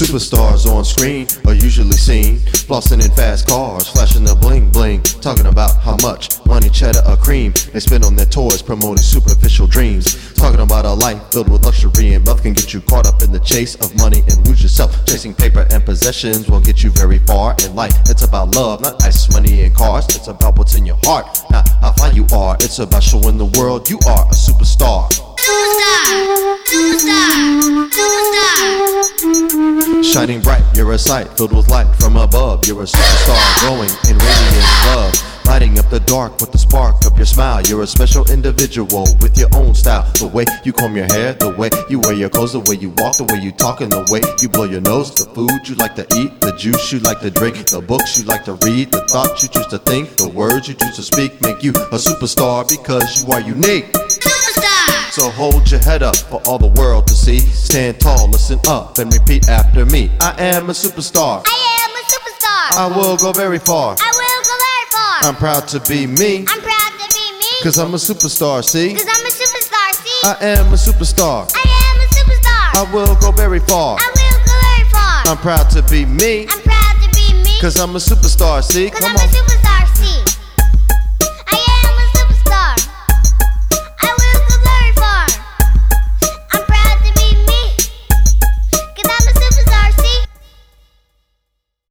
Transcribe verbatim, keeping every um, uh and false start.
Superstars on screen are usually seen flossing in fast cars, flashing the bling bling, talking about how much money, cheddar, or cream they spend on their toys, promoting superficial dreams. Talking about a life filled with luxury and wealth can get you caught up in the chase of money and lose yourself. Chasing paper and possessions won't get you very far in life. It's about love, not nice money and cars. It's about what's in your heart, not how fine you are. It's about showing the world you are a superstar. Superstar, superstar, superstar. Shining bright, you're a sight filled with light from above. You're a superstar, glowing in radiant love, lighting up the dark with the spark of your smile. You're a special individual with your own style. The way you comb your hair, the way you wear your clothes, the way you walk, the way you talk, and the way you blow your nose. The food you like to eat, the juice you like to drink, the books you like to read, the thoughts you choose to think, the words you choose to speak make you a superstar because you are unique. Superstar. So hold your head up for all the world to see. Stand tall, listen up, and repeat after me. I am a superstar. I am a superstar. I will go very far. I will go very far. I'm proud to be me. I'm proud to be me. Cause I'm a superstar, see? Cause I'm a superstar, see? I am a superstar. I am a superstar. I will go very far. I will go very far. I'm proud to be me. I'm proud to be me. Cause I'm a superstar, see? Cause Come I'm on. a superstar.